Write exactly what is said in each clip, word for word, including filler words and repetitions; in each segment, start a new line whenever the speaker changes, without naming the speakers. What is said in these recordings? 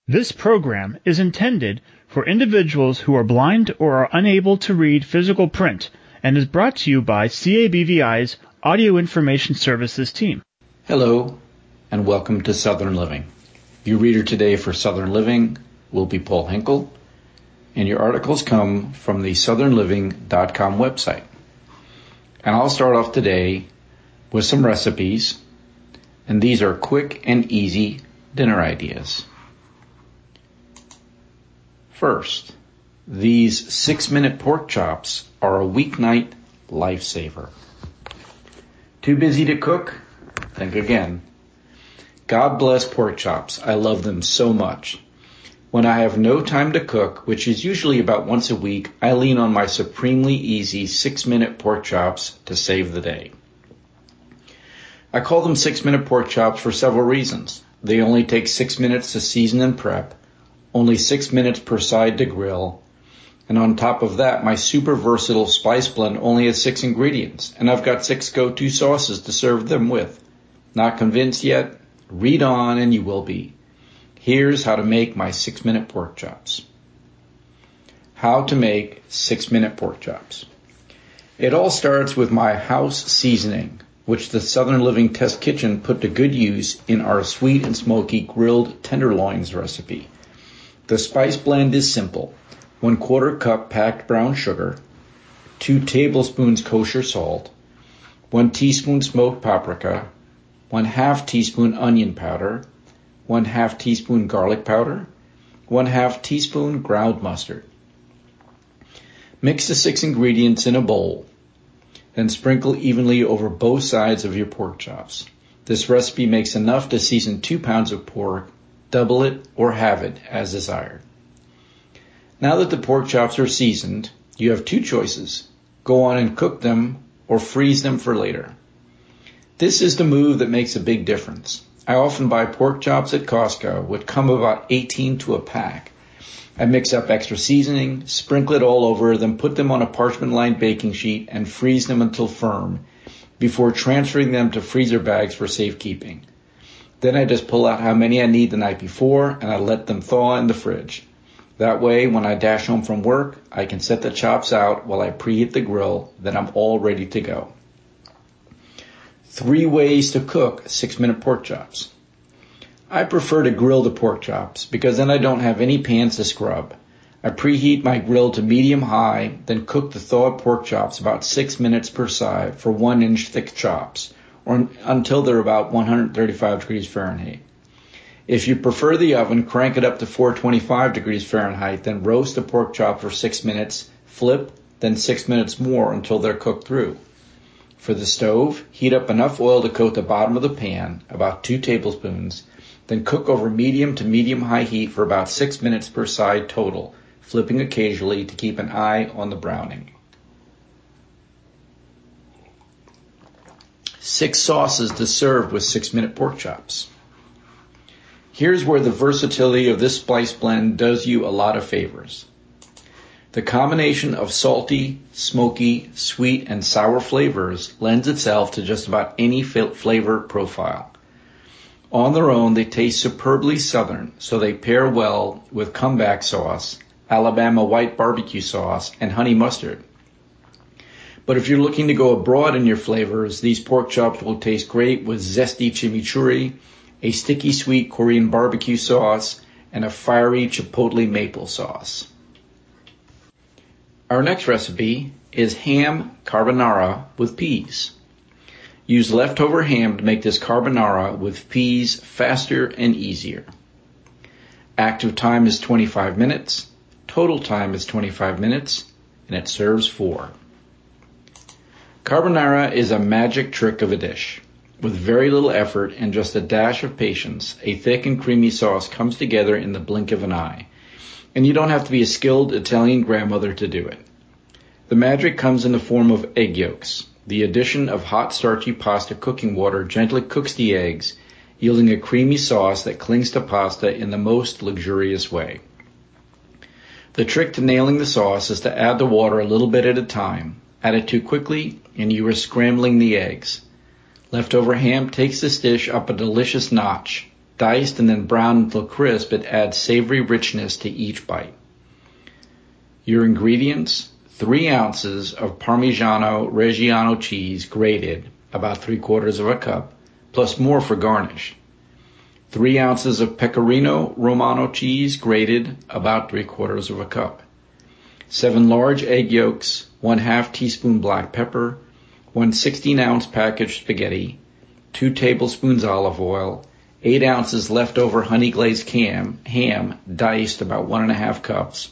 This program is intended for individuals who are blind or are unable to read physical print and is brought to you by C A B V I's Audio Information Services team.
Hello, and welcome to Southern Living. Your reader today for Southern Living will be Paul Hinkle, and your articles come from the southern living dot com website. And I'll start off today with some recipes, and these are quick and easy dinner ideas. First, these six-minute pork chops are a weeknight lifesaver. Too busy to cook? Think again. God bless pork chops. I love them so much. When I have no time to cook, which is usually about once a week, I lean on my supremely easy six-minute pork chops to save the day. I call them six-minute pork chops for several reasons. They only take six minutes to season and prep, only six minutes per side to grill, and on top of that, my super versatile spice blend only has six ingredients, and I've got six go-to sauces to serve them with. Not convinced yet? Read on and you will be. Here's how to make my six-minute pork chops. How to make six-minute pork chops. It all starts with my house seasoning, which the Southern Living Test Kitchen put to good use in our sweet and smoky grilled tenderloins recipe. The spice blend is simple. One quarter cup packed brown sugar, two tablespoons kosher salt, one teaspoon smoked paprika, one half teaspoon onion powder, one half teaspoon garlic powder, one half teaspoon ground mustard. Mix the six ingredients in a bowl, then sprinkle evenly over both sides of your pork chops. This recipe makes enough to season two pounds of pork. Double it or have it as desired. Now that the pork chops are seasoned, you have two choices. Go on and cook them or freeze them for later. This is the move that makes a big difference. I often buy pork chops at Costco, which come about eighteen to a pack. I mix up extra seasoning, sprinkle it all over, then put them on a parchment-lined baking sheet and freeze them until firm before transferring them to freezer bags for safekeeping. Then I just pull out how many I need the night before and I let them thaw in the fridge. That way, when I dash home from work, I can set the chops out while I preheat the grill, then I'm all ready to go. Three ways to cook six-minute pork chops. I prefer to grill the pork chops because then I don't have any pans to scrub. I preheat my grill to medium-high, then cook the thawed pork chops about six minutes per side for one-inch thick chops, or until they're about one hundred thirty-five degrees Fahrenheit. If you prefer the oven, crank it up to four hundred twenty-five degrees Fahrenheit, then roast the pork chop for six minutes, flip, then six minutes more until they're cooked through. For the stove, heat up enough oil to coat the bottom of the pan, about two tablespoons, then cook over medium to medium-high heat for about six minutes per side total, flipping occasionally to keep an eye on the browning. Six sauces to serve with six-minute pork chops. Here's where the versatility of this spice blend does you a lot of favors. The combination of salty, smoky, sweet, and sour flavors lends itself to just about any flavor profile. On their own, they taste superbly Southern, so they pair well with comeback sauce, Alabama white barbecue sauce, and honey mustard. But if you're looking to go abroad in your flavors, these pork chops will taste great with zesty chimichurri, a sticky sweet Korean barbecue sauce, and a fiery chipotle maple sauce. Our next recipe is ham carbonara with peas. Use leftover ham to make this carbonara with peas faster and easier. Active time is twenty-five minutes, total time is twenty-five minutes, and it serves four. Carbonara is a magic trick of a dish. With very little effort and just a dash of patience, a thick and creamy sauce comes together in the blink of an eye. And you don't have to be a skilled Italian grandmother to do it. The magic comes in the form of egg yolks. The addition of hot starchy pasta cooking water gently cooks the eggs, yielding a creamy sauce that clings to pasta in the most luxurious way. The trick to nailing the sauce is to add the water a little bit at a time. Add it too quickly, and you are scrambling the eggs. Leftover ham takes this dish up a delicious notch. Diced and then browned until crisp, it adds savory richness to each bite. Your ingredients: three ounces of Parmigiano Reggiano cheese grated, about three quarters of a cup, plus more for garnish. Three ounces of Pecorino Romano cheese grated, about three quarters of a cup. Seven large egg yolks, one half teaspoon black pepper, one sixteen ounce packaged spaghetti, two tablespoons olive oil, eight ounces leftover honey glazed ham, ham diced about one and a half cups,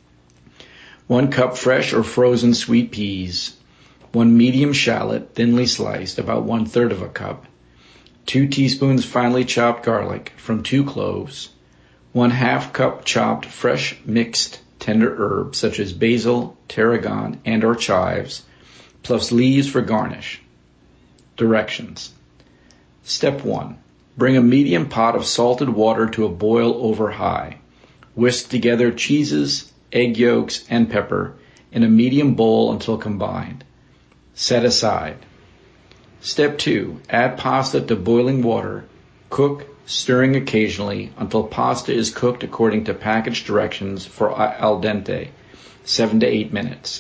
one cup fresh or frozen sweet peas, one medium shallot thinly sliced, about one third of a cup, two teaspoons finely chopped garlic from two cloves, one half cup chopped fresh mixed tender herbs such as basil, tarragon, and or chives, plus leaves for garnish. Directions. Step one. Bring a medium pot of salted water to a boil over high. Whisk together cheeses, egg yolks, and pepper in a medium bowl until combined. Set aside. Step two. Add pasta to boiling water. Cook, stirring occasionally until pasta is cooked according to package directions for al dente, seven to eight minutes.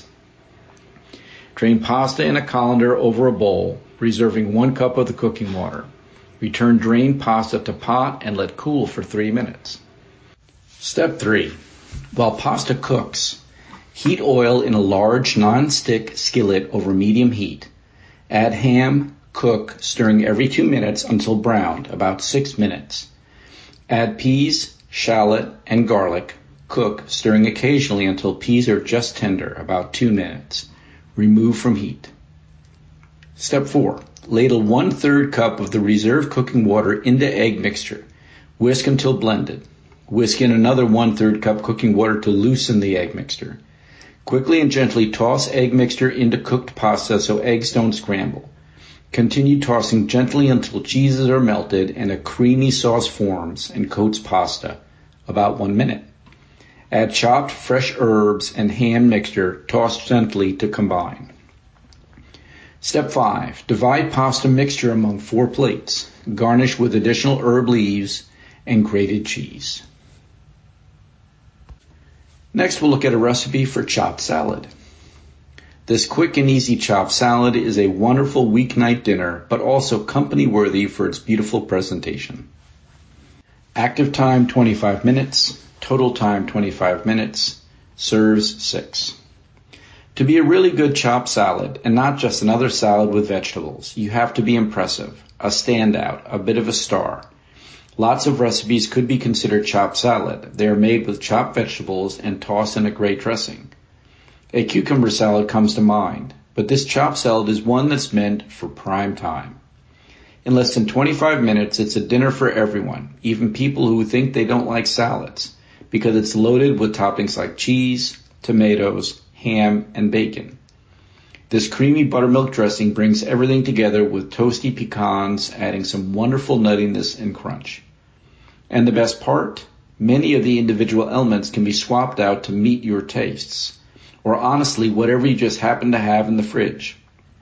Drain pasta in a colander over a bowl, reserving one cup of the cooking water. Return drained pasta to pot and let cool for three minutes. Step three. While pasta cooks, heat oil in a large non-stick skillet over medium heat. Add ham, cook, stirring every two minutes until browned, about six minutes. Add peas, shallot, and garlic. Cook, stirring occasionally until peas are just tender, about two minutes. Remove from heat. Step four. Ladle one-third cup of the reserved cooking water into egg mixture. Whisk until blended. Whisk in another one-third cup cooking water to loosen the egg mixture. Quickly and gently toss egg mixture into cooked pasta so eggs don't scramble. Continue tossing gently until cheeses are melted and a creamy sauce forms and coats pasta, about one minute. Add chopped fresh herbs and ham mixture, tossed gently to combine. Step five. Divide pasta mixture among four plates. Garnish with additional herb leaves and grated cheese. Next, we'll look at a recipe for chopped salad. This quick and easy chopped salad is a wonderful weeknight dinner, but also company worthy for its beautiful presentation. Active time twenty-five minutes, total time twenty-five minutes, serves six. To be a really good chopped salad, and not just another salad with vegetables, you have to be impressive, a standout, a bit of a star. Lots of recipes could be considered chopped salad. They are made with chopped vegetables and tossed in a great dressing. A cucumber salad comes to mind, but this chopped salad is one that's meant for prime time. In less than twenty-five minutes, it's a dinner for everyone, even people who think they don't like salads, because it's loaded with toppings like cheese, tomatoes, ham, and bacon. This creamy buttermilk dressing brings everything together with toasty pecans, adding some wonderful nuttiness and crunch. And the best part? Many of the individual elements can be swapped out to meet your tastes, or honestly, whatever you just happen to have in the fridge.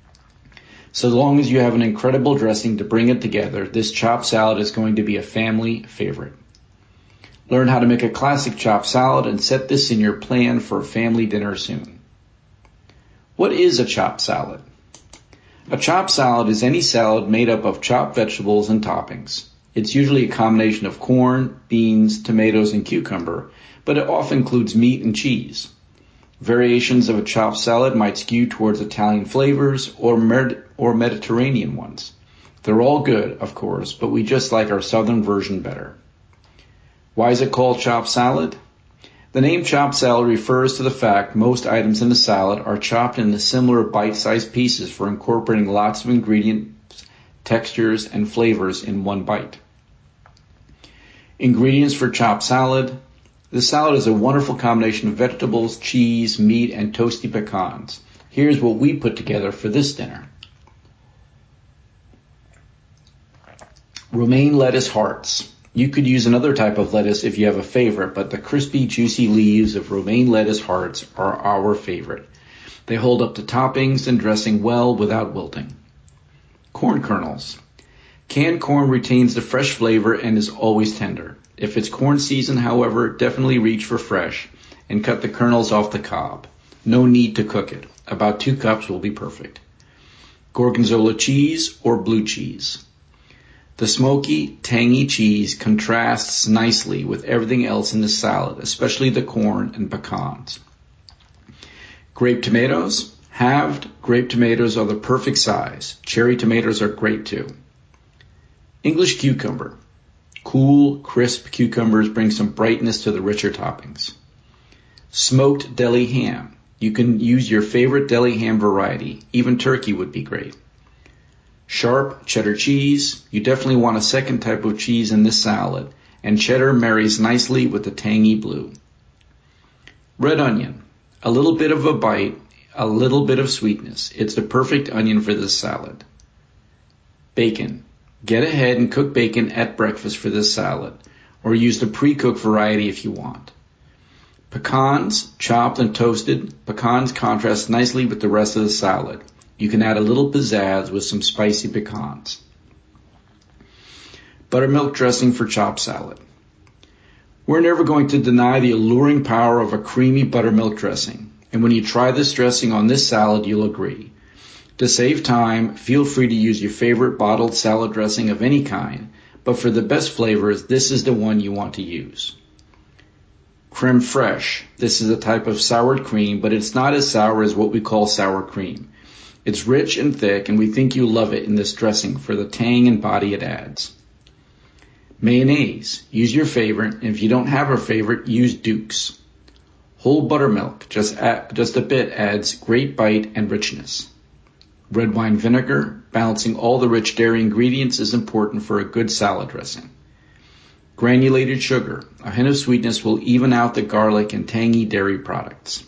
So long as you have an incredible dressing to bring it together, this chopped salad is going to be a family favorite. Learn how to make a classic chopped salad and set this in your plan for a family dinner soon. What is a chopped salad? A chopped salad is any salad made up of chopped vegetables and toppings. It's usually a combination of corn, beans, tomatoes, and cucumber, but it often includes meat and cheese. Variations of a chopped salad might skew towards Italian flavors or Med- or Mediterranean ones. They're all good, of course, but we just like our southern version better. Why is it called chopped salad? The name chopped salad refers to the fact most items in the salad are chopped into similar bite-sized pieces for incorporating lots of ingredients, textures, and flavors in one bite. Ingredients for chopped salad. This salad is a wonderful combination of vegetables, cheese, meat, and toasty pecans. Here's what we put together for this dinner. Romaine lettuce hearts. You could use another type of lettuce if you have a favorite, but the crispy, juicy leaves of romaine lettuce hearts are our favorite. They hold up to toppings and dressing well without wilting. Corn kernels. Canned corn retains the fresh flavor and is always tender. If it's corn season, however, definitely reach for fresh and cut the kernels off the cob. No need to cook it. About two cups will be perfect. Gorgonzola cheese or blue cheese. The smoky, tangy cheese contrasts nicely with everything else in the salad, especially the corn and pecans. Grape tomatoes. Halved grape tomatoes are the perfect size. Cherry tomatoes are great too. English cucumber. Cool, crisp cucumbers bring some brightness to the richer toppings. Smoked deli ham. You can use your favorite deli ham variety. Even turkey would be great. Sharp cheddar cheese. You definitely want a second type of cheese in this salad, and cheddar marries nicely with the tangy blue. Red onion. A little bit of a bite, a little bit of sweetness. It's the perfect onion for this salad. Bacon. Get ahead and cook bacon at breakfast for this salad, or use the pre-cooked variety if you want. Pecans, chopped and toasted. Pecans contrast nicely with the rest of the salad. You can add a little pizzazz with some spicy pecans. Buttermilk dressing for chopped salad. We're never going to deny the alluring power of a creamy buttermilk dressing, and when you try this dressing on this salad, you'll agree. To save time, feel free to use your favorite bottled salad dressing of any kind, but for the best flavors, this is the one you want to use. Creme fraiche. This is a type of sour cream, but it's not as sour as what we call sour cream. It's rich and thick, and we think you'll love it in this dressing for the tang and body it adds. Mayonnaise. Use your favorite, and if you don't have a favorite, use Duke's. Whole buttermilk, just, add, just a bit, adds great bite and richness. Red wine vinegar. Balancing all the rich dairy ingredients is important for a good salad dressing. Granulated sugar. A hint of sweetness will even out the garlic and tangy dairy products.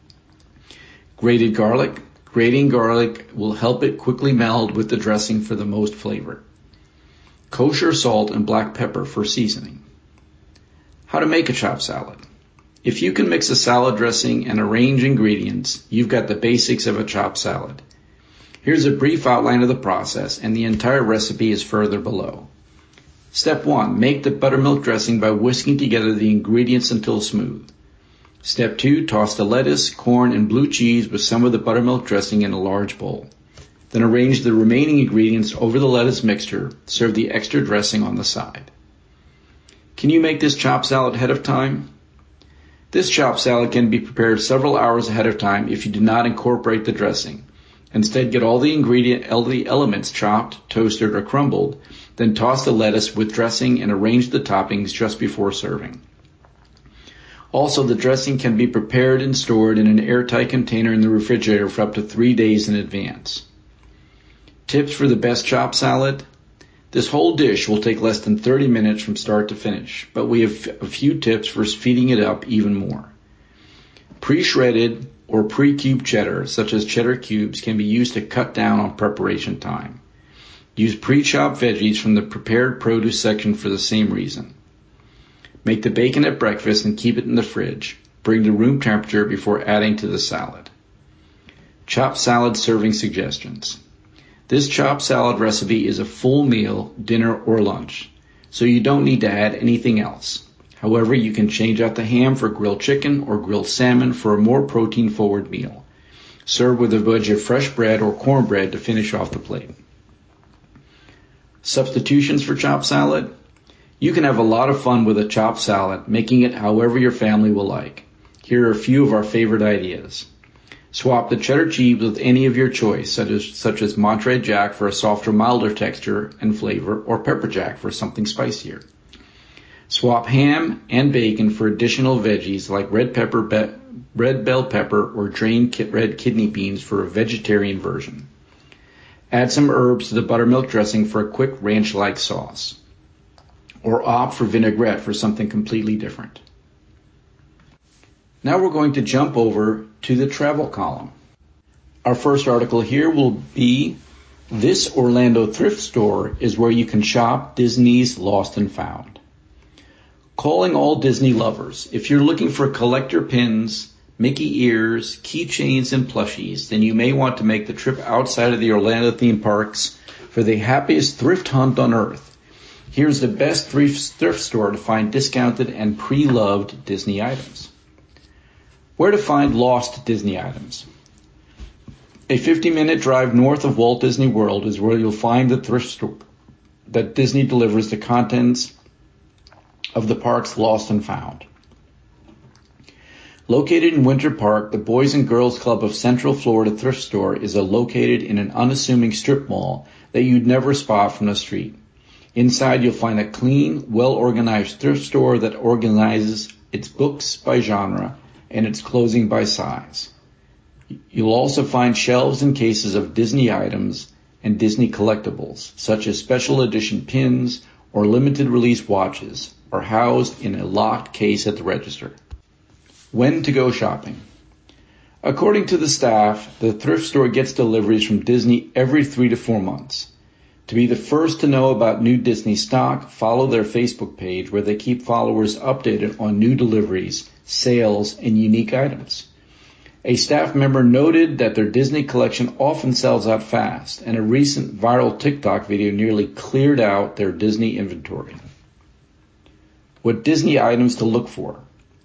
Grated garlic. Grating garlic will help it quickly meld with the dressing for the most flavor. Kosher salt and black pepper for seasoning. How to make a chopped salad. If you can mix a salad dressing and arrange ingredients, you've got the basics of a chopped salad. Here's a brief outline of the process, and the entire recipe is further below. Step one, make the buttermilk dressing by whisking together the ingredients until smooth. Step two, toss the lettuce, corn, and blue cheese with some of the buttermilk dressing in a large bowl. Then arrange the remaining ingredients over the lettuce mixture. Serve the extra dressing on the side. Can you make this chopped salad ahead of time? This chopped salad can be prepared several hours ahead of time if you do not incorporate the dressing. Instead, get all the ingredient all the elements chopped, toasted, or crumbled, then toss the lettuce with dressing and arrange the toppings just before serving. Also, the dressing can be prepared and stored in an airtight container in the refrigerator for up to three days in advance. Tips for the best chopped salad? This whole dish will take less than thirty minutes from start to finish, but we have a few tips for speeding it up even more. Pre-shredded or pre-cubed cheddar, such as cheddar cubes, can be used to cut down on preparation time. Use pre-chopped veggies from the prepared produce section for the same reason. Make the bacon at breakfast and keep it in the fridge. Bring to room temperature before adding to the salad. Chopped salad serving suggestions. This chopped salad recipe is a full meal, dinner, or lunch, so you don't need to add anything else. However, you can change out the ham for grilled chicken or grilled salmon for a more protein-forward meal. Serve with a wedge of fresh bread or cornbread to finish off the plate. Substitutions for chopped salad? You can have a lot of fun with a chopped salad, making it however your family will like. Here are a few of our favorite ideas. Swap the cheddar cheese with any of your choice, such as, such as Monterey Jack for a softer, milder texture and flavor, or Pepper Jack for something spicier. Swap ham and bacon for additional veggies like red pepper, be- red bell pepper, or drained ki- red kidney beans for a vegetarian version. Add some herbs to the buttermilk dressing for a quick ranch-like sauce. Or opt for vinaigrette for something completely different. Now we're going to jump over to the travel column. Our first article here will be, This Orlando Thrift Store is where you can shop Disney's Lost and Found. Calling all Disney lovers. If you're looking for collector pins, Mickey ears, keychains, and plushies, then you may want to make the trip outside of the Orlando theme parks for the happiest thrift hunt on earth. Here's the best thrift store to find discounted and pre-loved Disney items. Where to find lost Disney items. A fifty-minute drive north of Walt Disney World is where you'll find the thrift store that Disney delivers the contents of the parks lost and found. Located in Winter Park, the Boys and Girls Club of Central Florida Thrift Store is a located in an unassuming strip mall that you'd never spot from the street. Inside, you'll find a clean, well-organized thrift store that organizes its books by genre and its clothing by size. You'll also find shelves and cases of Disney items and Disney collectibles, such as special edition pins or limited release watches, are housed in a locked case at the register. When to go shopping. According to the staff, the thrift store gets deliveries from Disney every three to four months. To be the first to know about new Disney stock, follow their Facebook page where they keep followers updated on new deliveries, sales, and unique items. A staff member noted that their Disney collection often sells out fast, and a recent viral TikTok video nearly cleared out their Disney inventory. What Disney items to look for.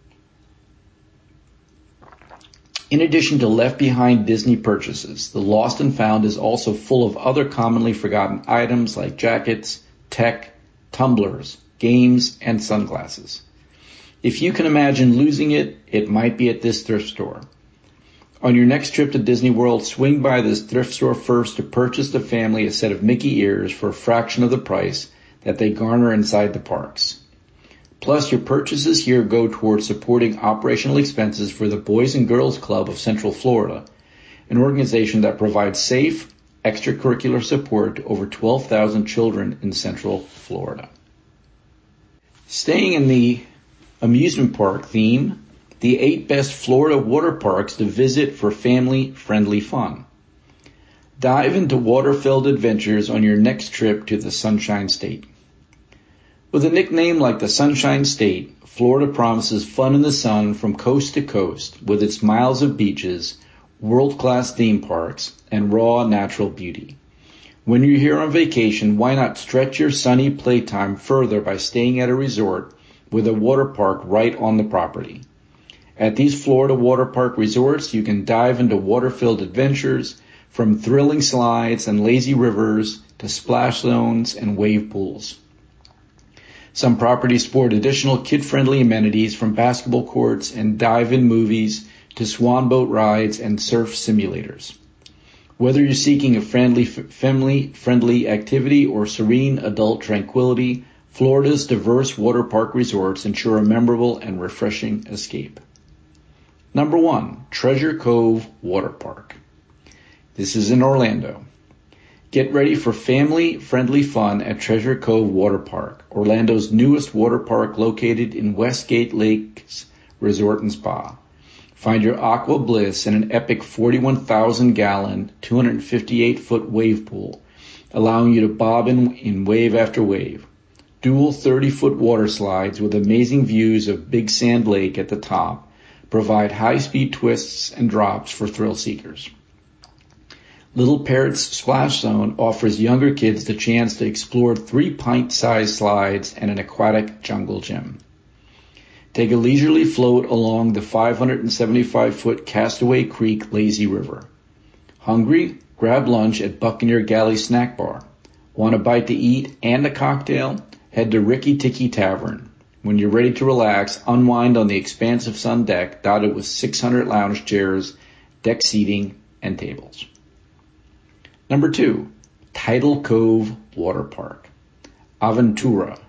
In addition to Left Behind Disney purchases, the Lost and Found is also full of other commonly forgotten items like jackets, tech, tumblers, games, and sunglasses. If you can imagine losing it, it might be at this thrift store. On your next trip to Disney World, swing by this thrift store first to purchase the family a set of Mickey ears for a fraction of the price that they garner inside the parks. Plus, your purchases here go towards supporting operational expenses for the Boys and Girls Club of Central Florida, an organization that provides safe, extracurricular support to over twelve thousand children in Central Florida. Staying in the amusement park theme, the eight best Florida water parks to visit for family-friendly fun. Dive into water-filled adventures on your next trip to the Sunshine State. With a nickname like the Sunshine State, Florida promises fun in the sun from coast to coast with its miles of beaches, world-class theme parks, and raw natural beauty. When you're here on vacation, why not stretch your sunny playtime further by staying at a resort with a water park right on the property? At these Florida water park resorts, you can dive into water-filled adventures from thrilling slides and lazy rivers to splash zones and wave pools. Some properties sport additional kid-friendly amenities from basketball courts and dive-in movies to swan boat rides and surf simulators. Whether you're seeking a friendly, family-friendly activity or serene adult tranquility, Florida's diverse water park resorts ensure a memorable and refreshing escape. Number one, Treasure Cove Water Park. This is in Orlando. Get ready for family-friendly fun at Treasure Cove Water Park, Orlando's newest water park located in Westgate Lakes Resort and Spa. Find your aqua bliss in an epic forty-one thousand gallon, two hundred fifty-eight foot wave pool, allowing you to bob in, in wave after wave. Dual thirty foot water slides with amazing views of Big Sand Lake at the top provide high-speed twists and drops for thrill seekers. Little Parrot's Splash Zone offers younger kids the chance to explore three pint-sized slides and an aquatic jungle gym. Take a leisurely float along the five hundred seventy-five foot Castaway Creek lazy river. Hungry? Grab lunch at Buccaneer Galley Snack Bar. Want a bite to eat and a cocktail? Head to Ricky Tiki Tavern. When you're ready to relax, unwind on the expansive sun deck dotted with six hundred lounge chairs, deck seating, and tables. Number two, Tidal Cove Water Park. Aventura.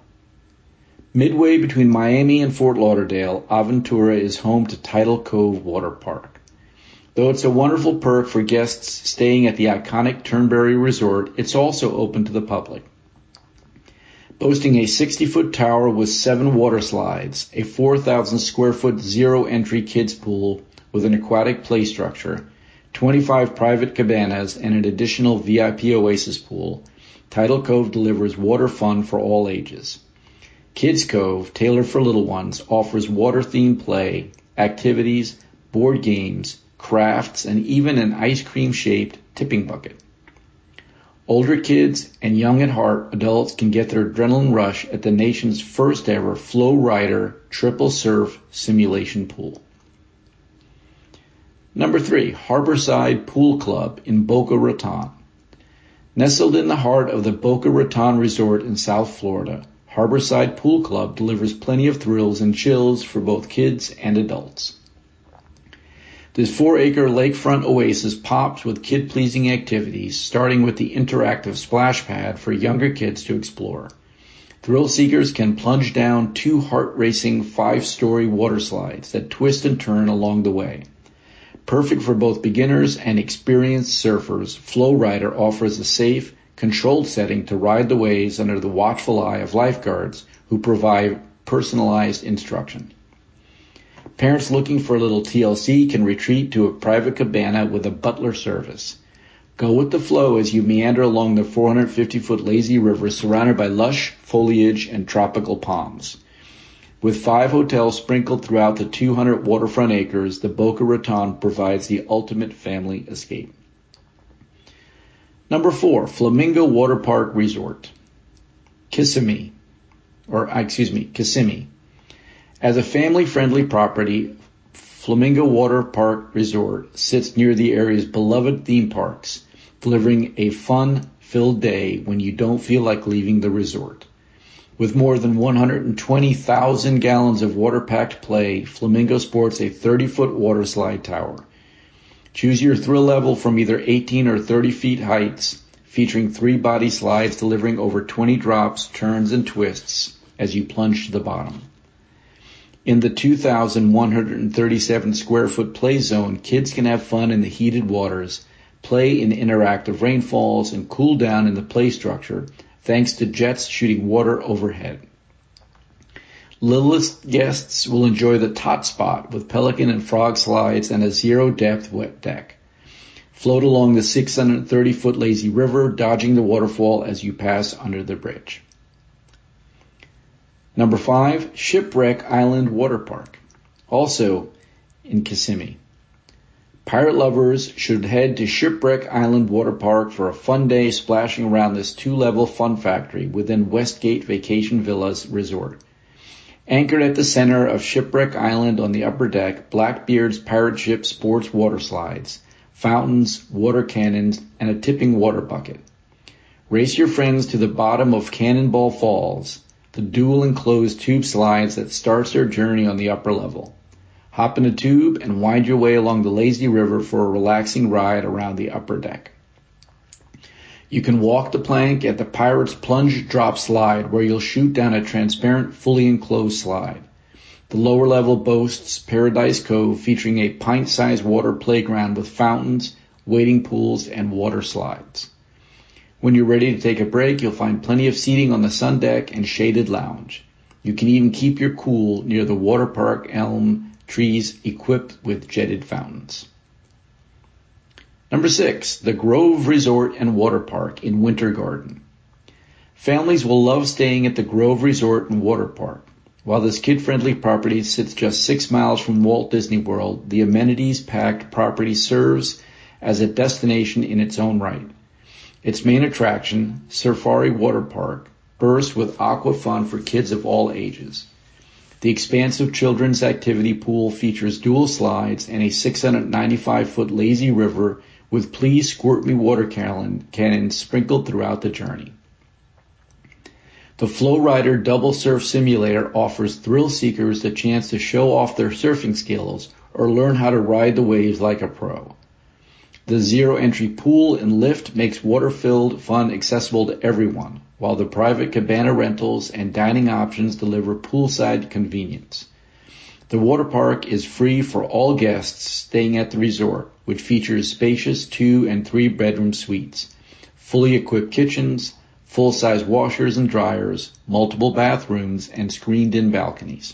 Midway between Miami and Fort Lauderdale, Aventura is home to Tidal Cove Water Park. Though it's a wonderful perk for guests staying at the iconic Turnberry Resort, it's also open to the public. Boasting a sixty foot tower with seven water slides, a four thousand square foot zero-entry kids pool with an aquatic play structure, twenty-five private cabanas, and an additional V I P Oasis pool, Tidal Cove delivers water fun for all ages. Kids Cove, tailored for little ones, offers water-themed play, activities, board games, crafts, and even an ice cream-shaped tipping bucket. Older kids and young at heart adults can get their adrenaline rush at the nation's first ever Flow Rider Triple Surf Simulation Pool. Number three, Harborside Pool Club in Boca Raton. Nestled in the heart of the Boca Raton Resort in South Florida, Harborside Pool Club delivers plenty of thrills and chills for both kids and adults. This four-acre lakefront oasis pops with kid-pleasing activities, starting with the interactive splash pad for younger kids to explore. Thrill seekers can plunge down two heart-racing five-story water slides that twist and turn along the way. Perfect for both beginners and experienced surfers, Flow Rider offers a safe, controlled setting to ride the waves under the watchful eye of lifeguards who provide personalized instruction. Parents looking for a little T L C can retreat to a private cabana with a butler service. Go with the flow as you meander along the four hundred fifty foot lazy river surrounded by lush foliage and tropical palms. With five hotels sprinkled throughout the two hundred waterfront acres, the Boca Raton provides the ultimate family escape. Number four, Flamingo Water Park Resort. Kissimmee, or excuse me, Kissimmee. As a family-friendly property, Flamingo Water Park Resort sits near the area's beloved theme parks, delivering a fun-filled day when you don't feel like leaving the resort. With more than one hundred twenty thousand gallons of water-packed play, Flamingo sports a thirty foot water slide tower. Choose your thrill level from either eighteen or thirty feet heights, featuring three body slides delivering over twenty drops, turns, and twists as you plunge to the bottom. In the two thousand one hundred thirty-seven square foot play zone, kids can have fun in the heated waters, play in interactive rainfalls, and cool down in the play structure thanks to jets shooting water overhead. Littlest guests will enjoy the Tot Spot with pelican and frog slides and a zero-depth wet deck. Float along the six hundred thirty foot lazy river, dodging the waterfall as you pass under the bridge. Number five, Shipwreck Island Water Park, also in Kissimmee. Pirate lovers should head to Shipwreck Island Water Park for a fun day splashing around this two-level fun factory within Westgate Vacation Villas Resort. Anchored at the center of Shipwreck Island on the upper deck, Blackbeard's pirate ship sports water slides, fountains, water cannons, and a tipping water bucket. Race your friends to the bottom of Cannonball Falls, the dual enclosed tube slides that starts their journey on the upper level. Hop in a tube and wind your way along the lazy river for a relaxing ride around the upper deck. You can walk the plank at the Pirate's Plunge Drop Slide, where you'll shoot down a transparent, fully enclosed slide. The lower level boasts Paradise Cove, featuring a pint-sized water playground with fountains, wading pools, and water slides. When you're ready to take a break, you'll find plenty of seating on the sun deck and shaded lounge. You can even keep your cool near the water park elm trees equipped with jetted fountains. Number six, the Grove Resort and Water Park in Winter Garden. Families will love staying at the Grove Resort and Water Park. While this kid-friendly property sits just six miles from Walt Disney World, the amenities-packed property serves as a destination in its own right. Its main attraction, Safari Water Park, bursts with aqua fun for kids of all ages. The expansive children's activity pool features dual slides and a six hundred ninety-five foot lazy river with Please Squirt Me water cannon, cannons sprinkled throughout the journey. The Flow Rider Double Surf Simulator offers thrill seekers the chance to show off their surfing skills or learn how to ride the waves like a pro. The zero-entry pool and lift makes water-filled fun accessible to everyone, while the private cabana rentals and dining options deliver poolside convenience. The water park is free for all guests staying at the resort, which features spacious two- and three-bedroom suites, fully equipped kitchens, full-size washers and dryers, multiple bathrooms, and screened-in balconies.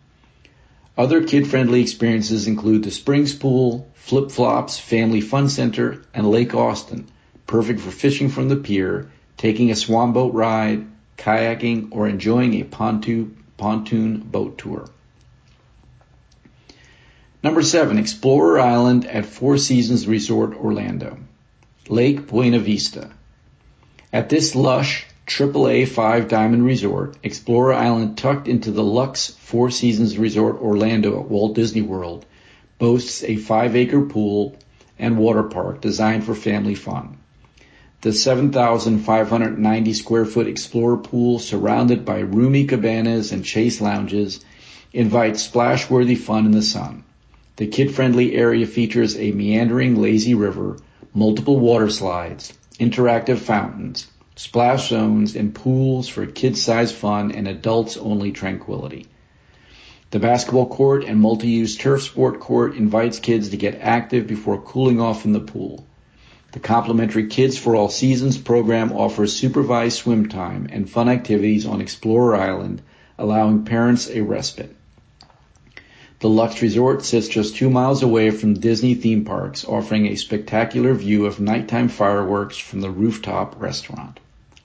Other kid-friendly experiences include the Springs Pool, Flip Flops Family Fun Center, and Lake Austin, perfect for fishing from the pier, taking a swan boat ride, kayaking, or enjoying a pontoon, pontoon boat tour. Number seven, Explorer Island at Four Seasons Resort Orlando, Lake Buena Vista. At this lush triple A five-diamond resort, Explorer Island, tucked into the Lux Four Seasons Resort Orlando at Walt Disney World, boasts a five-acre pool and water park designed for family fun. The seven thousand five hundred ninety square foot Explorer pool, surrounded by roomy cabanas and chase lounges, invites splash-worthy fun in the sun. The kid-friendly area features a meandering lazy river, multiple water slides, interactive fountains, splash zones, and pools for kid-sized fun and adults-only tranquility. The basketball court and multi-use turf sport court invites kids to get active before cooling off in the pool. The complimentary Kids for All Seasons program offers supervised swim time and fun activities on Explorer Island, allowing parents a respite. The Lux Resort sits just two miles away from Disney theme parks, offering a spectacular view of nighttime fireworks from the rooftop restaurant.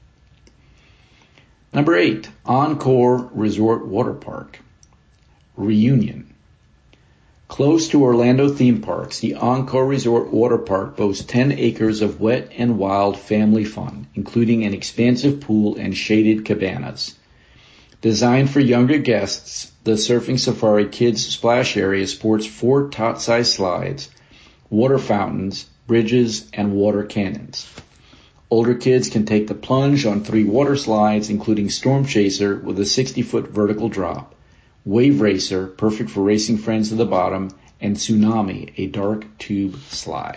Number eight, Encore Resort Water Park, Reunion. Close to Orlando theme parks, the Encore Resort Water Park boasts ten acres of wet and wild family fun, including an expansive pool and shaded cabanas. Designed for younger guests, the Surfing Safari Kids Splash Area sports four tot-sized slides, water fountains, bridges, and water cannons. Older kids can take the plunge on three water slides, including Storm Chaser with a sixty-foot vertical drop, Wave Racer, perfect for racing friends to the bottom, and Tsunami, a dark tube slide.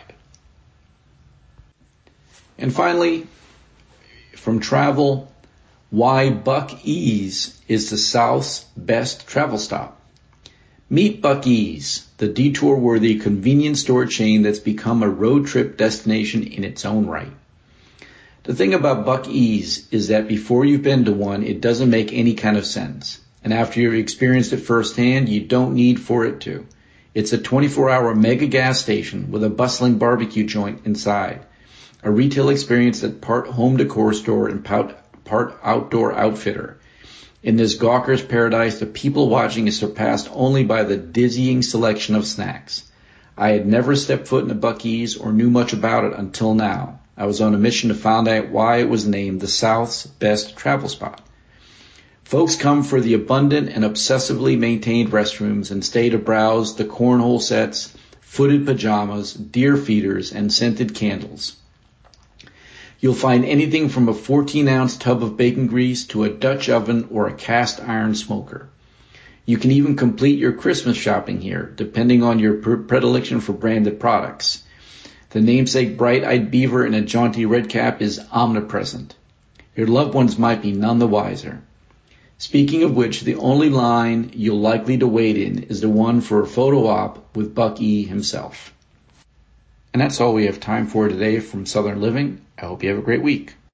And finally, from travel, why Buc-ee's is the South's best travel stop. Meet Buc-ee's, the detour-worthy convenience store chain that's become a road trip destination in its own right. The thing about Buc-ee's is that before you've been to one, it doesn't make any kind of sense. And after you've experienced it firsthand, you don't need for it to. It's a twenty-four hour mega gas station with a bustling barbecue joint inside. A retail experience that's part home decor store and part outdoor outfitter. In this gawker's paradise, the people watching is surpassed only by the dizzying selection of snacks. I had never stepped foot in a Buc-ee's or knew much about it until now. I was on a mission to find out why it was named the South's best travel spot. Folks come for the abundant and obsessively maintained restrooms and stay to browse the cornhole sets, footed pajamas, deer feeders, and scented candles. You'll find anything from a fourteen ounce tub of bacon grease to a Dutch oven or a cast iron smoker. You can even complete your Christmas shopping here, depending on your predilection for branded products. The namesake bright-eyed beaver in a jaunty red cap is omnipresent. Your loved ones might be none the wiser. Speaking of which, the only line you'll likely to wait in is the one for a photo op with Buc-ee himself. And that's all we have time for today from Southern Living. I hope you have a great week.